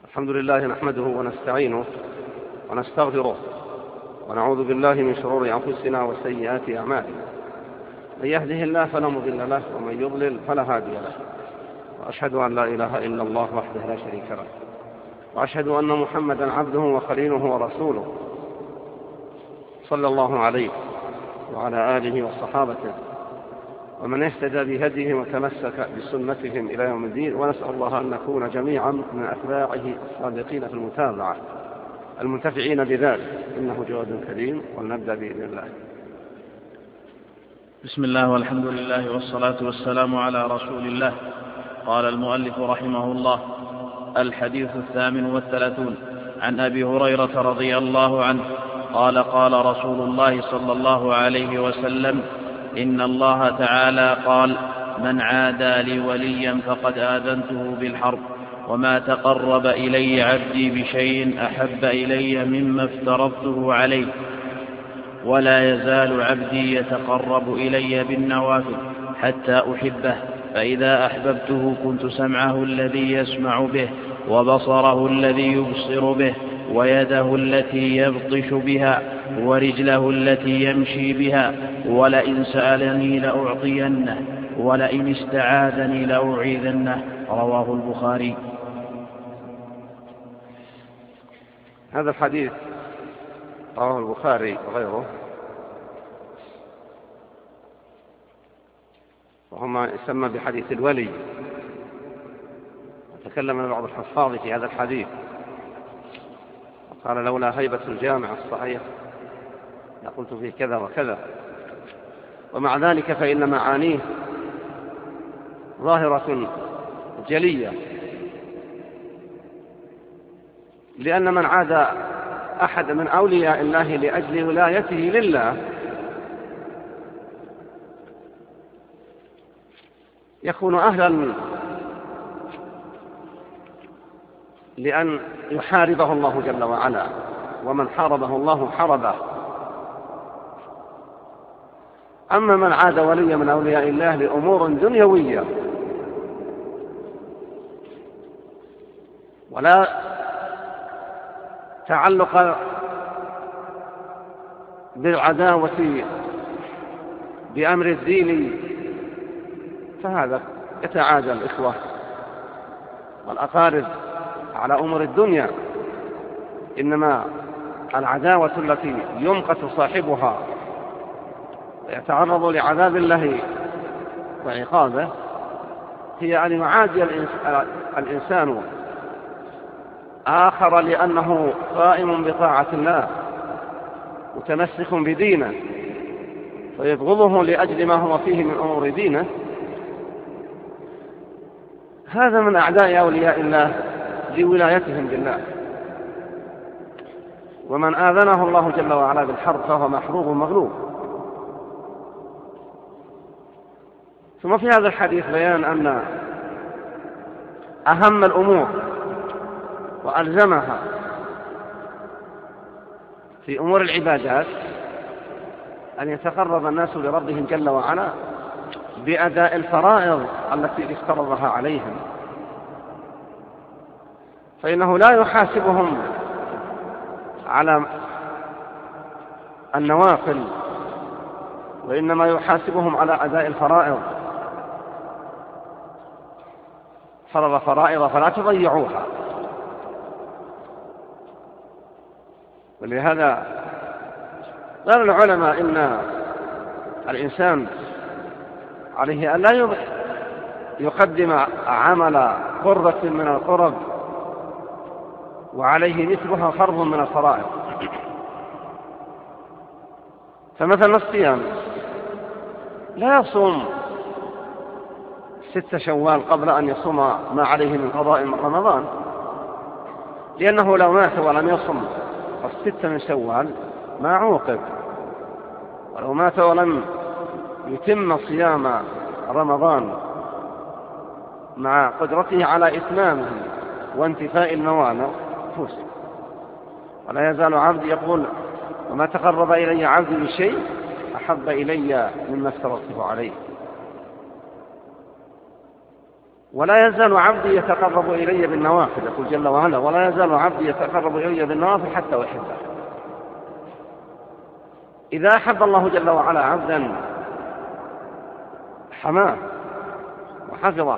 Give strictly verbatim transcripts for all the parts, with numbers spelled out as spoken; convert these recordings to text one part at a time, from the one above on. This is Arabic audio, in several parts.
الحمد لله نحمده ونستعينه ونستغفره ونعوذ بالله من شرور أنفسنا وسيئات أعمالنا. من يهده الله فلا مضل له ومن يضلل فلا هادي له، وأشهد أن لا إله إلا الله وحده لا شريك له، وأشهد أن محمدا عبده وخليله ورسوله صلى الله عليه وعلى آله وصحابته ومن اهتدى بهديه وتمسك بسنتهم إلى يوم الدين. ونسأل الله أن نكون جميعا من أتباعه الصادقين في المتابعة المنتفعين بذلك، إنه جواد كريم. ولنبدأ بإذن الله. بسم الله والحمد لله والصلاة والسلام على رسول الله. قال المؤلف رحمه الله: الحديث الثامن والثلاثون. عن أبي هريرة رضي الله عنه قال: قال رسول الله صلى الله عليه وسلم: إن الله تعالى قال: من عادى لي وليا فقد آذنته بالحرب، وما تقرب إلي عبدي بشيء أحب إلي مما افترضته عليه، ولا يزال عبدي يتقرب إلي بالنوافل حتى أحبه، فإذا أحببته كنت سمعه الذي يسمع به، وبصره الذي يبصر به، ويده التي يبطش بها، ورجله التي يمشي بها، ولئن سألني لأعطينه، ولئن استعاذني لأعيذنه. رواه البخاري. هذا الحديث رواه البخاري وغيره، وهو ما يسمى بحديث الولي. تكلم بعض الحفاظ في هذا الحديث وقال: لولا هيبة الجامع الصحيح لقلت فيه كذا وكذا. ومع ذلك فإن معانيه ظاهرة جلية، لأن من عاد أحد من أولياء الله لأجل ولايته لله يكون أهلا لأن يحاربه الله جل وعلا، ومن حاربه الله حربه. أما من عاد وليا من أولياء الله لأمور دنيوية ولا تعلق بالعداوة بأمر الدين، فهذا يتعادى الإخوة والأقارب على أمور الدنيا. إنما العداوة التي يمقت صاحبها ويتعرض لعذاب الله وعقابه هي أن يعادي الإنسان آخر لأنه قائم بطاعة الله متمسك بدينه، فيبغضه لأجل ما هو فيه من أمور دينه. هذا من أعداء أولياء الله لولايتهم بالله. ومن آذنه الله جل وعلا بالحرب فهو محروب مغلوب. ثم في هذا الحديث بيان أن أهم الأمور وألزمها في أمور العبادات أن يتقرب الناس لربهم جل وعلا بأداء الفرائض التي افترضها عليهم، فإنه لا يحاسبهم على النوافل، وإنما يحاسبهم على أداء الفرائض. فرض فرائض فلا تضيعوها. ولهذا قال العلماء إن الإنسان عليه أن لا يقدم عمل قربة من القرب وعليه مثلها فرض من الفرائض. فمثلا الصيام لا يصوم ست شوال قبل أن يصوم ما عليه من قضاء من رمضان، لأنه لو مات ولم يصم الست من شوال ما عوقب، ولو مات ولم يتم صيام رمضان مع قدرته على إتمامه وانتفاء الموانع فوز. ولا يزال عبدي يقول: وما تقرب إلي عبدي بشيء أحب إلي مما افترضته عليه. ولا يزال عبدي يتقرب إلي بالنوافل، يقول جل وعلا: ولا يزال عبدي يتقرب إلي بالنوافل حتى أحبه. إذا أحب الله جل وعلا عبدا حماه وحفظه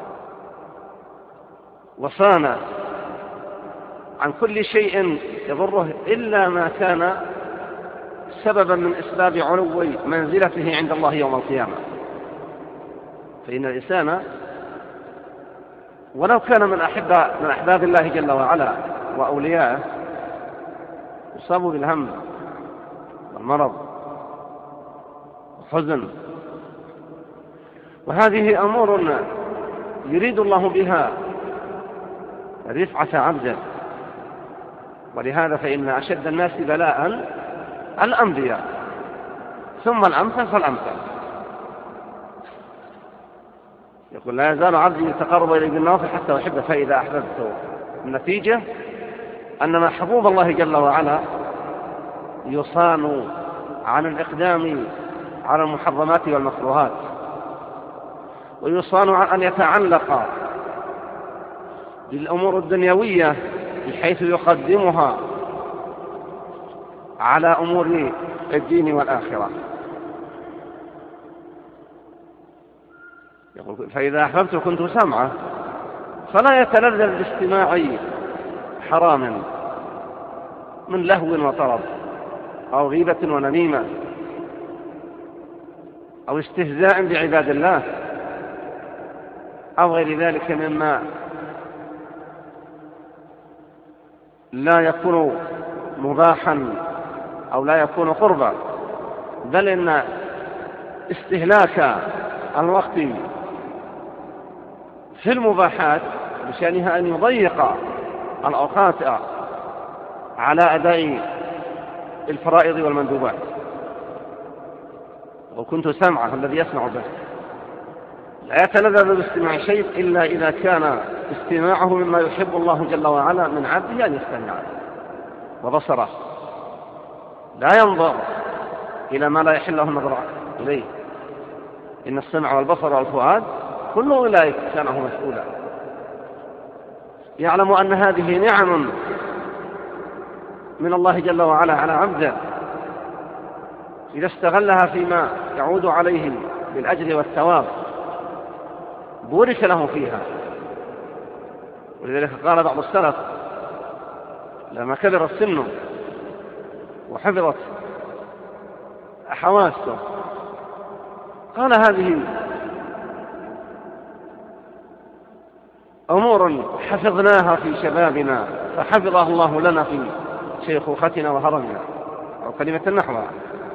وصانه عن كل شيء يضره إلا ما كان سببا من أسباب علو منزلته عند الله يوم القيامة، فإن الإنسان ولو كان من أحباب من أحباب الله جل وعلا وأولياءه يصاب بالهم والمرض والحزن، وهذه أمور يريد الله بها رفعة عبده. ولهذا فإن أشد الناس بلاء الأنبياء، ثم الأمثل فالأمثل. يقول: لا يزال عبدي يتقرب إلي بالنوافل حتى أحبه فإذا أحببته. النتيجة أن محبوب الله جل وعلا يصان عن الإقدام على المحرمات والمكروهات، ويصان عن أن يتعلق بالأمور الدنيوية بحيث يقدمها على أمور الدين والآخرة. يقول: فإذا أحببت كنت سمعه، فلا يتلذذ باستماع حرام من لهو وطرب أو غيبة ونميمة أو استهزاء بعباد الله أو غير ذلك مما لا يكون مباحا أو لا يكون قربا، بل إن استهلاك الوقت في المباحات بشأنها أن يضيق الأوقات على أداء الفرائض والمندوبات. وكنت سمعه الذي يسمع به، لا يتلذذ باستماع شيء إلا إذا كان استماعه مما يحب الله جل وعلا من عبده أن يستمع، وبصره لا ينظر إلى ما لا يحل له النظر إليه. إن السمع والبصر والفؤاد كل أولئك كانه مسؤولا. يعلم أن هذه نعم من الله جل وعلا على عبده، إذا استغلها فيما يعود عليه بالأجر والثواب بورك له فيها. ولذلك قال بعض السلف لما كبر السن وحفظت حواسه قال: هذه أمور حفظناها في شبابنا فحفظها الله لنا في شيخوختنا وهرمنا، أو كلمة نحوها.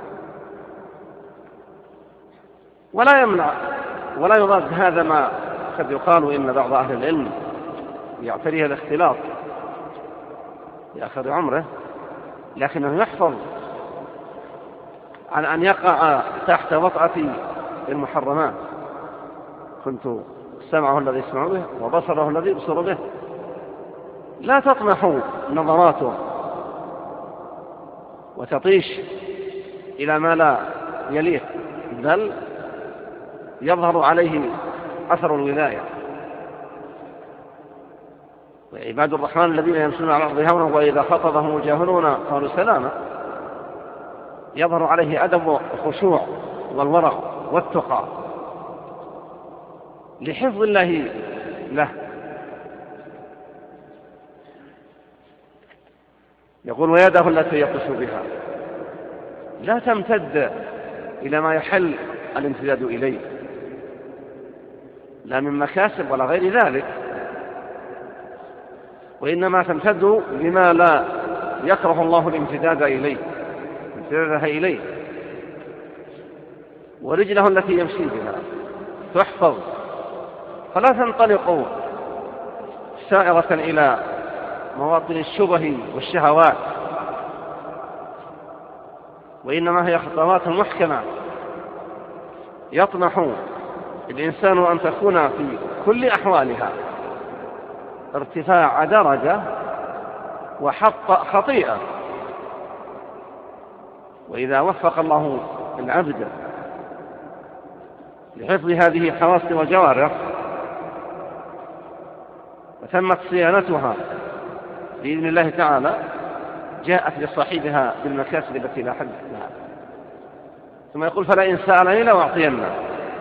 ولا يمنع ولا يضاد هذا ما قد يقال إن بعض أهل العلم يعتريه الاختلاط في آخر عمره، لكنه يحفظ عن أن يقع تحت وطأة المحرمات. كنت سمعه الذي يسمع به وبصره الذي يبصر به. لا تطمح نظراته وتطيش إلى ما لا يليق، بل يظهر عليه أثر الولاية. وعباد الرحمن الذين يمشون على الأرض هونا وإذا خطبهم الجاهلون قالوا سلاما، يظهر عليه أدب الخشوع والورع والتقى لحفظ الله له. يقول: ويده التي يبطش بها لا تمتد إلى ما يحل الامتداد إليه، لا من مكاسب ولا غير ذلك، وإنما تمتد لما لا يكره الله الامتداد إليه امتدادها إليه. ورجله التي يمشي بها تحفظ فلا تنطلق سائرة إلى مواطن الشبه والشهوات، وإنما هي خطوات محكمة يطمح الإنسان أن تكون في كل أحوالها ارتفاع درجة وحط خطيئة. وإذا وفق الله العبد لحفظ هذه الحواس والجوارح وتمت صيانتها بإذن الله تعالى جاءت لصاحبها بالمكاسب التي لا حد لها. ثم يقول فلئن سألني لأعطينه.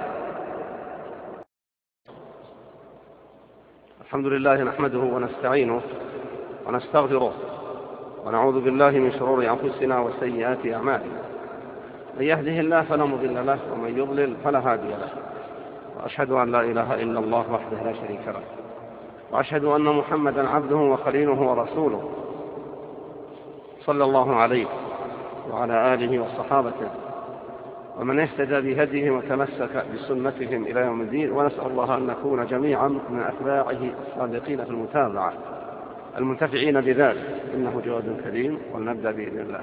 الحمد لله نحمده ونستعينه ونستغفره ونعوذ بالله من شرور أنفسنا وسيئات أعمالنا. من يهده الله فلا مضل له ومن يضلل فلا هادي له. وأشهد أن لا إله إلا الله وحده لا شريك له، وأشهد أن محمدا عبده وخليله ورسوله صلى الله عليه وعلى آله وصحابته ومن اهتدى بهديه وتمسك بسنتهم إلى يوم الدين. ونسأل الله أن نكون جميعا من أتباعه الصادقين في المتابعة المنتفعين بذلك، إنه جواد كريم. ولنبدأ بإذن الله.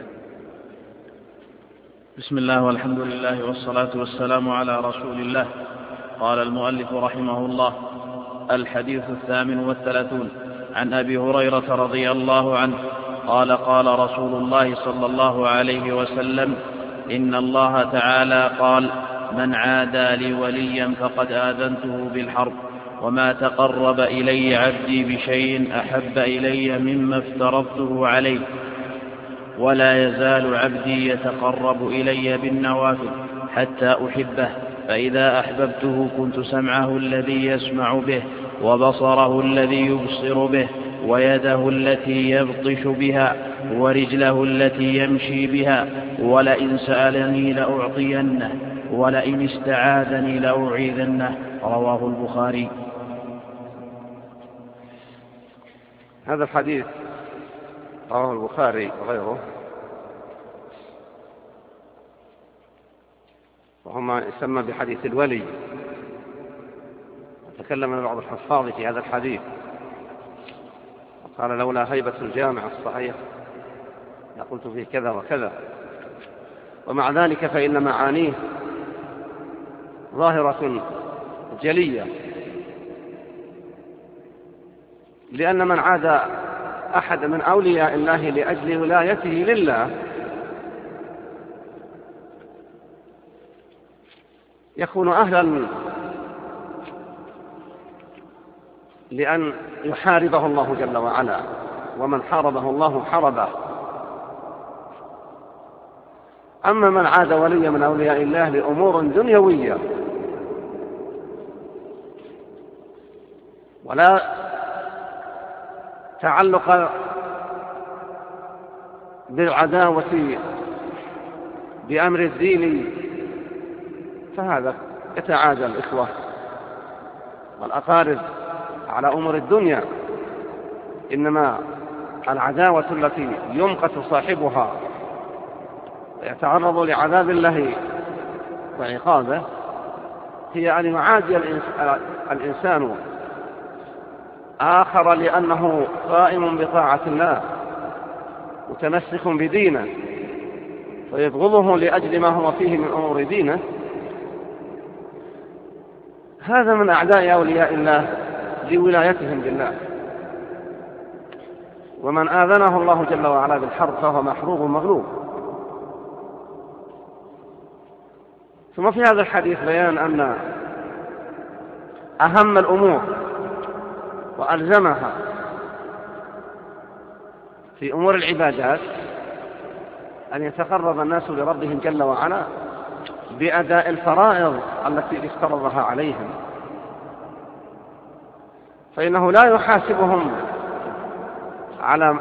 بسم الله والحمد لله والصلاة والسلام على رسول الله. قال المؤلف رحمه الله: الحديث الثامن والثلاثون عن أبي هريرة رضي الله عنه قال: قال رسول الله صلى الله عليه وسلم: إن الله تعالى قال: من عادى لي وليا فقد آذنته بالحرب، وما تقرب إلي عبدي بشيء أحب إلي مما افترضته عليه، ولا يزال عبدي يتقرب إلي بالنوافل حتى أحبه، فإذا أحببته كنت سمعه الذي يسمع به، وبصره الذي يبصر به، ويده التي يبطش بها، ورجله التي يمشي بها، ولئن سألني لأعطينه، ولئن استعاذني لأعيذنه. رواه البخاري. هذا الحديث رواه البخاري وغيره، وهما يسمى بحديث الولي. تكلم بعض الحفاظ في هذا الحديث وقال: لولا هيبة الجامع الصحيح لقلت فيه كذا وكذا. ومع ذلك فإن معانيه ظاهرة جلية، لأن من عاد أحد من أولياء الله لأجل ولايته لله يكون أهلا لأن يحاربه الله جل وعلا، ومن حاربه الله حربه. أما من عاد وليا من أولياء الله لأمور دنيوية ولا تعلق بالعداوة بأمر الدين، فهذا يتعادى الإخوة والأقارب على أمور الدنيا. إنما العداوة التي يمقت صاحبها ويتعرض لعذاب الله وعقابه هي أن يعادي الإنسان آخر لأنه قائم بطاعة الله متمسك بدينه، فيبغضه لأجل ما هو فيه من أمور دينه. هذا من أعداء أولياء الله لولايتهم بالله. ومن آذنه الله جل وعلا بالحرب فهو محروب مغلوب. ثم في هذا الحديث بيان أن أهم الأمور وألزمها في أمور العبادات أن يتقرب الناس لربهم جل وعلا بأداء الفرائض التي افترضها عليهم، فإنه لا يحاسبهم على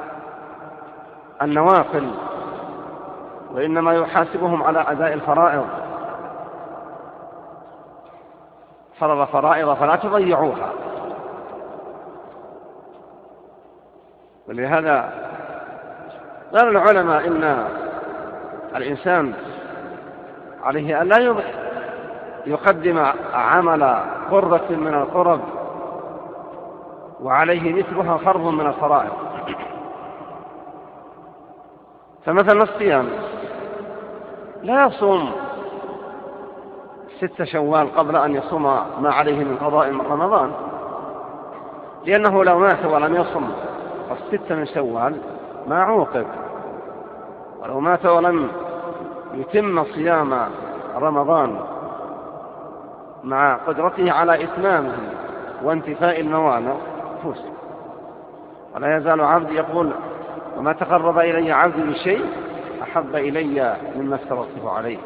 النوافل، وإنما يحاسبهم على أداء الفرائض. فرض فرائض فلا تضيعوها. ولهذا قال العلماء إن الإنسان عليه أن لا يقدم عمل قربة من القرب وعليه مثلها فرض من الفرائض. فمثلا الصيام لا يصوم ست شوال قبل أن يصوم ما عليه من قضاء رمضان، لأنه لو مات ولم يصم الست من شوال ما عوقب، ولو مات ولم يتم صيام رمضان مع قدرته على إتمامه وانتفاء الموانع النفوس. ولا يزال عبدي يقول وما تقرب إلي عبدي بشيء أحب إلي مما افترضته عليه.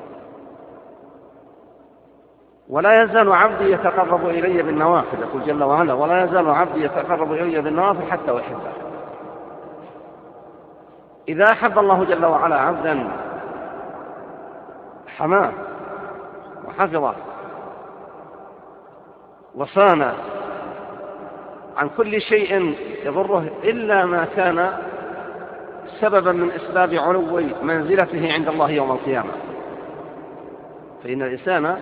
ولا يزال عبدي يتقرب إلي بالنوافل، يقول جل وعلا ولا يزال عبدي يتقرب إلي بالنوافل حتى أحبه. إذا أحب الله جل وعلا عبدا حماه وحفظه وصانه عن كل شيء يضره إلا ما كان سببا من أسباب علو منزلته عند الله يوم القيامة. فإن الإنسان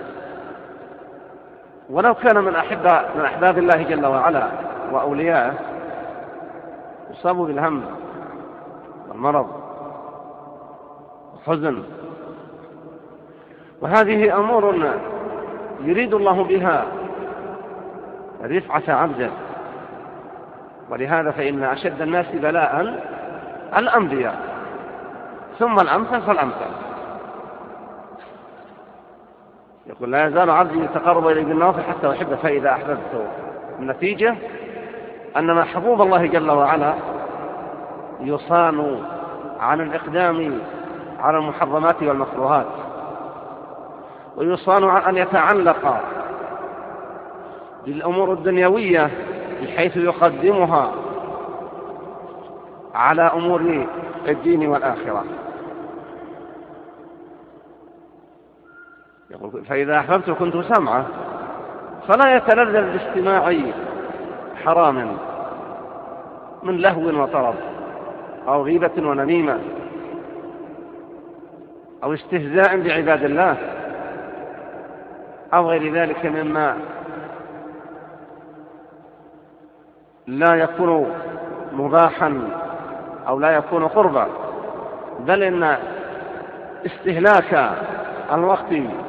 ولو كان من أحباب من أحباب الله جل وعلا وأولياءه يصاب بالهم والمرض والحزن، وهذه أمور يريد الله بها رفعة عبده. ولهذا فإن أشد الناس بلاء الأنبياء ثم الأمثل فالأمثل. يقول لا يزال عبدي يتقرب إلي بالنوافل حتى أحبه فإذا أحببته. النتيجة أن محبوب الله جل وعلا يصان عن الإقدام على المحرمات والمكروهات، ويصان عن أن يتعلق بالأمور الدنيوية بحيث يقدمها على أمور الدين والآخرة. يقول فإذا أحببت كنت سمعه فلا يتلذذ باستماع حرام من لهو وطرب أو غيبة ونميمة أو استهزاء بعباد الله أو غير ذلك مما لا يكون مباحا أو لا يكون قربا، بل إن استهلاك الوقت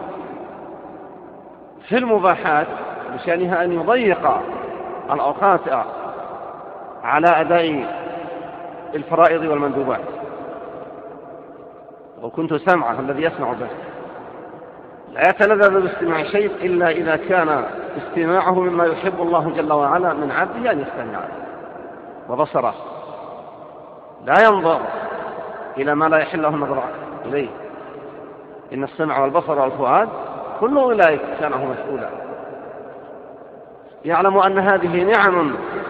في المباحات بشأنها أن يضيق الأوقات على أداء الفرائض والمندوبات. وكنت سمعه الذي يسمع به لا يتلذذ باستماع شيء إلا إذا كان استماعه مما يحب الله جل وعلا من عبده أن يستمع، وبصره لا ينظر إلى ما لا يحله النظر إليه. إن السمع والبصر والفؤاد كل أولئك كانه مسؤولا. يعلم أن هذه نعم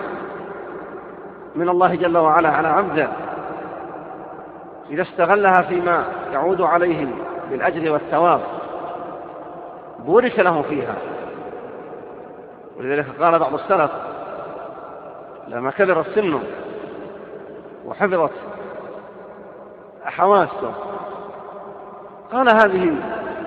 من الله جل وعلا على عبده، إذا استغلها فيما يعود عليه بالأجر والثواب بورك له فيها. ولذلك قال بعض السلف لما كبر السن وحفظت حواسه قال هذه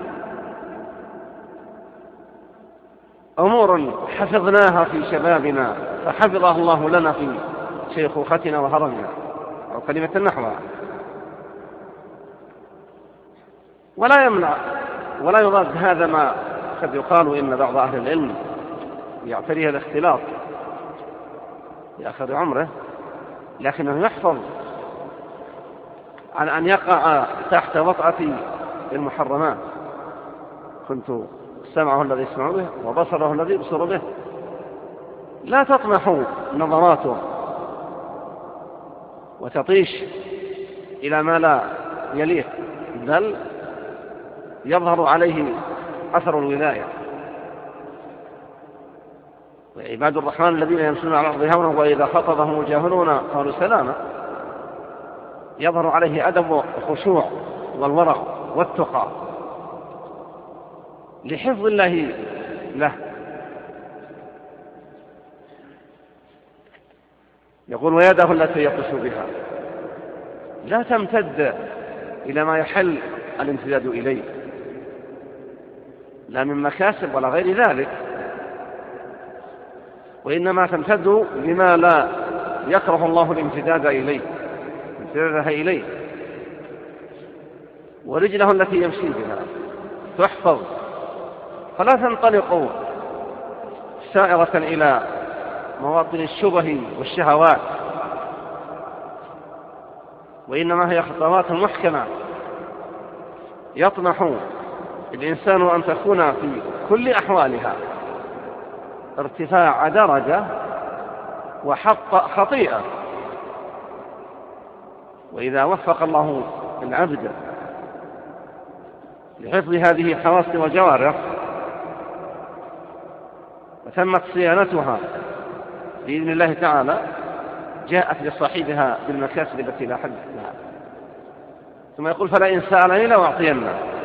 أمور حفظناها في شبابنا فحفظها الله لنا في شيخوختنا وهرمنا، أو كلمة نحوها. ولا يمنع ولا يضاد هذا ما قد يقال إن بعض أهل العلم يعتريه الاختلاط في آخر عمره، لكنه يحفظ عن أن يقع تحت وطأة المحرمات. كنت سمعه الذي يسمع به وبصره الذي يبصر به. لا تطمح نظراته وتطيش إلى ما لا يليق، بل يظهر عليه أثر الولاية. وعباد الرحمن الذين يمشون على الأرض هونا وإذا خطبهم الجاهلون قالوا سلاما، يظهر عليه أدب الخشوع والورع والتقى لحفظ الله له. يقول ويده التي يبطش بها لا تمتد إلى ما يحل الامتداد إليه، لا من مكاسب ولا غير ذلك، وإنما تمتد لما لا يكره الله الامتداد إليه امتدادها إليه. ورجله التي يمشي بها تحفظ فلا تنطلق سائرة إلى مواطن الشبه والشهوات، وإنما هي خطوات محكمة يطمح الإنسان أن تكون في كل أحوالها ارتفاع درجة وحط خطيئة. وإذا وفق الله العبد لحفظ هذه الحواس والجوارح وتمت صيانتها بإذن الله تعالى، جاءت لصاحبها بالمكاسب التي لا حد لها. ثم يقول: فلئن سألني لأعطينه.